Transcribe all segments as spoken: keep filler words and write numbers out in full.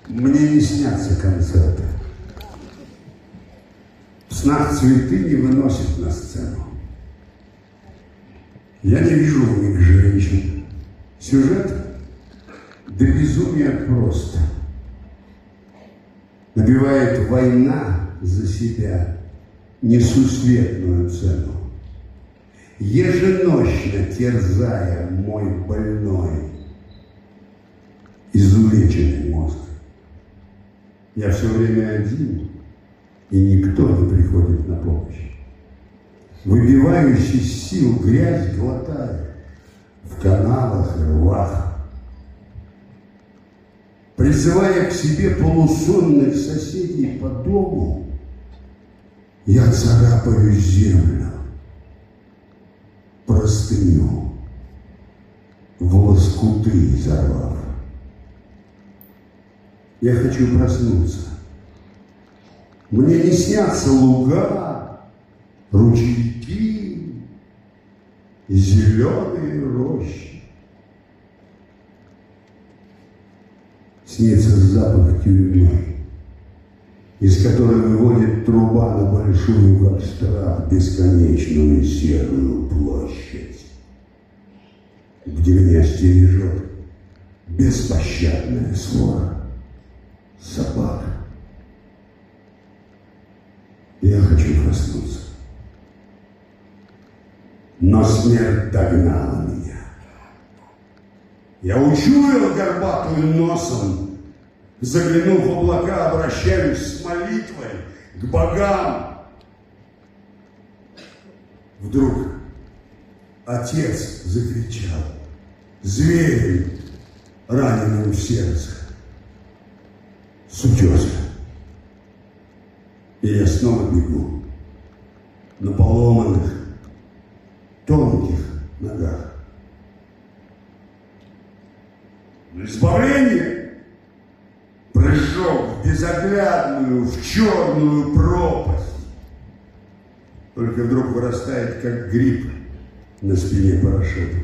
Мне не снятся концерты. В снах цветы не выносят на сцену. Я не вижу в них женщин. Сюжет до безумия прост. Набивает война за себя несусветную цену. Еженощно терзая мой больной, изувеченный мозг. Я все время один, и никто не приходит на помощь. Выбивающий из сил грязь глотаю в каналах и рвах, призывая к себе полусонных соседей по дому, я царапаю землю, простыню, в лоскуты изорвав. Я хочу проснуться. Мне не снятся луга, ручейки и зеленые рощи. Снится запах тюрьмы, из которой выводит труба на большую, как страх, бесконечную серую площадь, где меня стережет беспощадная свора собак. Я хочу проснуться, но смерть догнала меня. Я учуял горбатую носом, заглянув в облака, обращаюсь с молитвой к богам. Вдруг отец закричал зверем, раненым в сердце, с утеса. И я снова бегу на поломанных, тонких ногах. Избавление, прыжок в безоглядную, в черную пропасть. Только вдруг вырастает, как гриб на спине парашюта.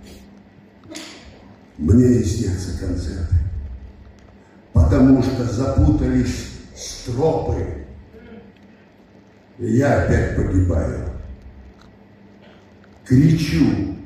Мне не снятся концерты, потому что запутались стропы, и я опять погибаю. Кричу